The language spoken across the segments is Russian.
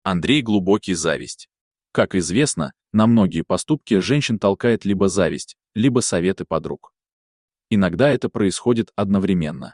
Андрей глубокий зависть. Как известно, на многие поступки женщин толкает либо зависть, либо советы подруг. Иногда это происходит одновременно.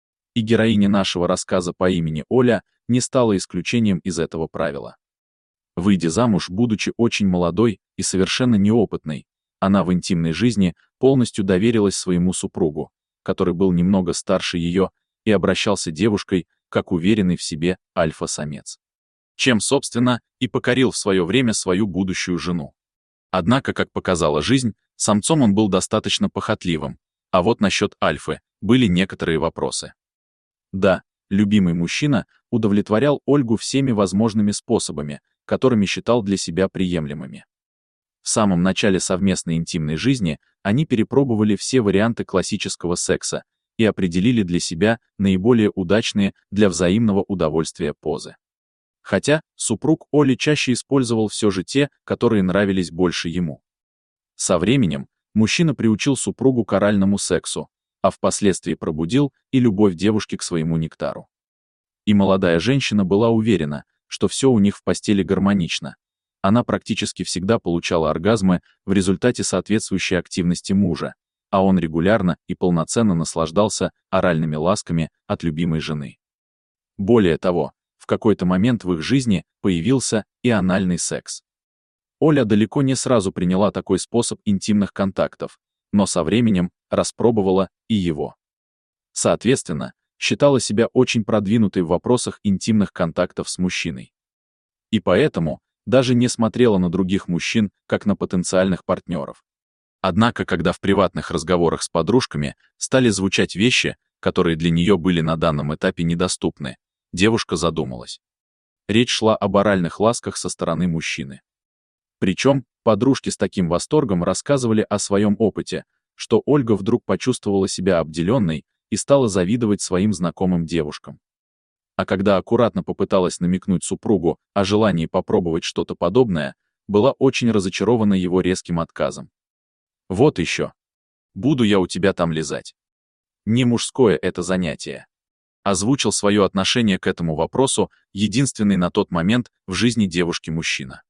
И героиня нашего рассказа по имени Оля не стала исключением из этого правила. Выйдя замуж, будучи очень молодой и совершенно неопытной, она в интимной жизни полностью доверилась своему супругу, который был немного старше ее и обращался девушкой как уверенный в себе альфа-самец. Чем, собственно, и покорил в свое время свою будущую жену. Однако, как показала жизнь, самцом он был достаточно похотливым, а вот насчет альфы были некоторые вопросы. Да, любимый мужчина удовлетворял Ольгу всеми возможными способами, которыми считал для себя приемлемыми. В самом начале совместной интимной жизни они перепробовали все варианты классического секса и определили для себя наиболее удачные для взаимного удовольствия позы. Хотя супруг Оли чаще использовал все же те, которые нравились больше ему. Со временем мужчина приучил супругу к оральному сексу, а впоследствии пробудил и любовь девушки к своему нектару. И молодая женщина была уверена, что все у них в постели гармонично. Она практически всегда получала оргазмы в результате соответствующей активности мужа, а он регулярно и полноценно наслаждался оральными ласками от любимой жены. Более того, в какой-то момент в их жизни появился и анальный секс. Оля далеко не сразу приняла такой способ интимных контактов, но со временем распробовала и его. Соответственно, считала себя очень продвинутой в вопросах интимных контактов с мужчиной. И поэтому даже не смотрела на других мужчин, как на потенциальных партнеров. Однако, когда в приватных разговорах с подружками стали звучать вещи, которые для нее были на данном этапе недоступны, девушка задумалась. Речь шла об оральных ласках со стороны мужчины. Причем подружки с таким восторгом рассказывали о своем опыте, что Ольга вдруг почувствовала себя обделенной и стала завидовать своим знакомым девушкам. А когда аккуратно попыталась намекнуть супругу о желании попробовать что-то подобное, была очень разочарована его резким отказом. «Вот еще. Буду я у тебя там лизать. Не мужское это занятие». Озвучил свое отношение к этому вопросу единственный на тот момент в жизни девушки мужчина.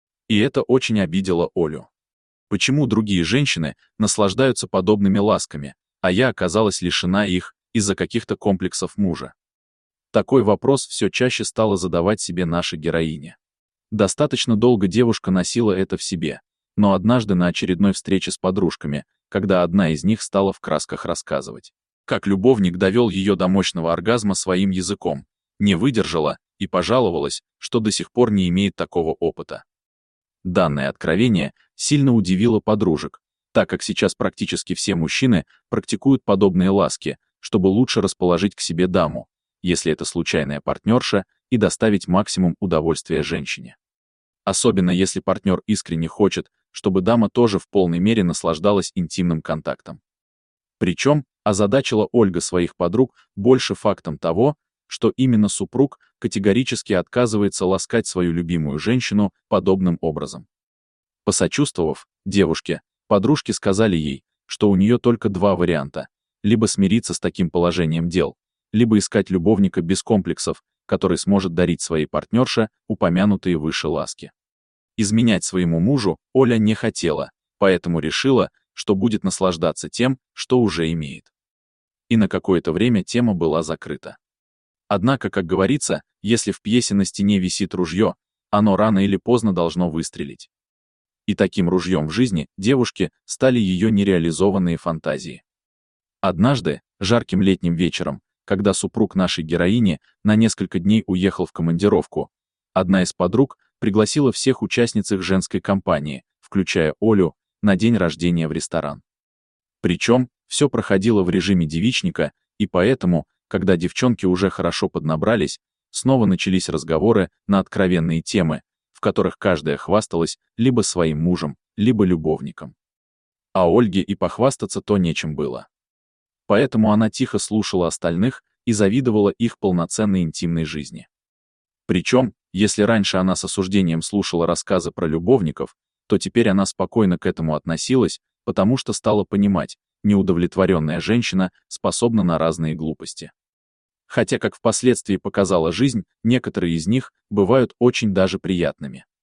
И это очень обидело Олю. Почему другие женщины наслаждаются подобными ласками, а я оказалась лишена их из-за каких-то комплексов мужа? Такой вопрос все чаще стала задавать себе наша героиня. Достаточно долго девушка носила это в себе, но однажды на очередной встрече с подружками, когда одна из них стала в красках рассказывать, как любовник довел ее до мощного оргазма своим языком, не выдержала и пожаловалась, что до сих пор не имеет такого опыта. Данное откровение сильно удивило подружек, так как сейчас практически все мужчины практикуют подобные ласки, чтобы лучше расположить к себе даму, если это случайная партнерша, и доставить максимум удовольствия женщине. Особенно если партнер искренне хочет, чтобы дама тоже в полной мере наслаждалась интимным контактом. Причем озадачила Ольга своих подруг больше фактом того, что именно супруг категорически отказывается ласкать свою любимую женщину подобным образом. Посочувствовав девушке, подружки сказали ей, что у нее только два варианта: либо смириться с таким положением дел, либо искать любовника без комплексов, который сможет дарить своей партнерше упомянутые выше ласки. Изменять своему мужу Оля не хотела, поэтому решила, что будет наслаждаться тем, что уже имеет. И на какое-то время тема была закрыта. Однако, как говорится, если в пьесе на стене висит ружье, оно рано или поздно должно выстрелить. И таким ружьем в жизни девушки стали ее нереализованные фантазии. Однажды, жарким летним вечером, когда супруг нашей героини на несколько дней уехал в командировку, одна из подруг пригласила всех участниц их женской компании, включая Олю, на день рождения в ресторан. Причем все проходило в режиме девичника, и поэтому, когда девчонки уже хорошо поднабрались, снова начались разговоры на откровенные темы, в которых каждая хвасталась либо своим мужем, либо любовником. А Ольге и похвастаться то нечем было. Поэтому она тихо слушала остальных и завидовала их полноценной интимной жизни. Причем, если раньше она с осуждением слушала рассказы про любовников, то теперь она спокойно к этому относилась, потому что стала понимать, неудовлетворенная женщина способна на разные глупости. Хотя, как впоследствии показала жизнь, некоторые из них бывают очень даже приятными.